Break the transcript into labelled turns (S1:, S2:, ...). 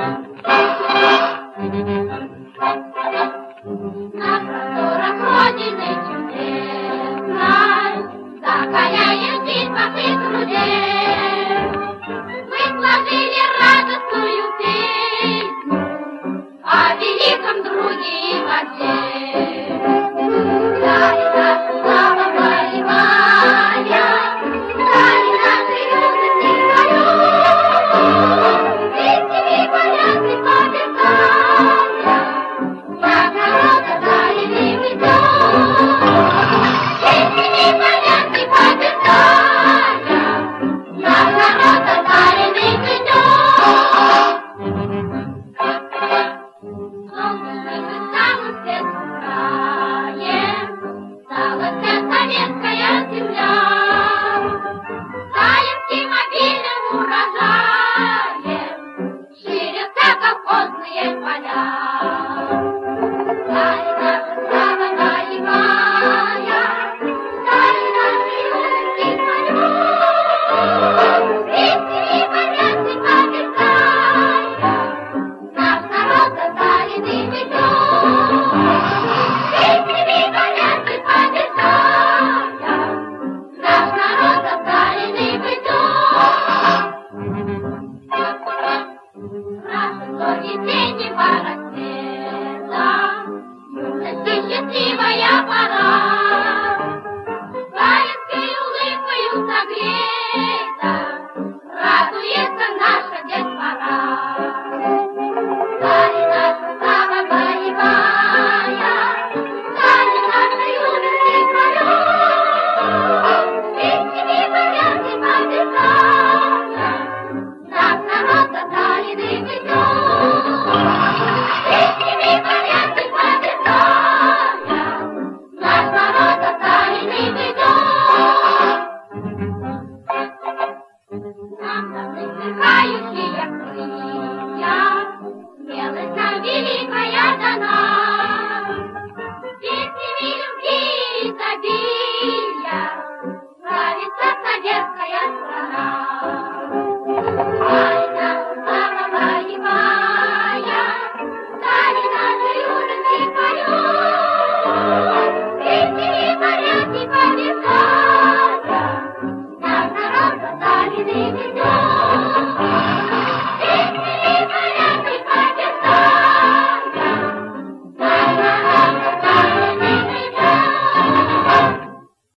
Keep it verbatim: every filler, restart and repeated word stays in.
S1: На просторах Родины чудесной закаляет битва и трудей. Мы сложили радостную песню о великом друге и вожде. Дали наша слава боевая, дали наши юности полет. Истинный порядок побеждая, для народа дали мы ведем. Истинный порядок побеждая, для народа дали мы ведем. Солнце мы самым светлым краем, стала вся советская земля. Заемским обильным урожаем ширятся колхозные поля. Стали наша слава боевая, стали наши юности полет. Истинный порядок побеждая, наш народ стали мы ведем. Истинный порядок побеждая, наш народ стали мы ведем. Наши зоркие дети порасцвета, юности счастливая пора. Советской улыбкою согрета, радуется наша детвора. Стали наша слава боевая, стали наши юности полет. Истинный порядок побеждая, наш народ стали мы ведем. Истинный порядок побеждая, наш народ стали мы ведем. Нам вздыхают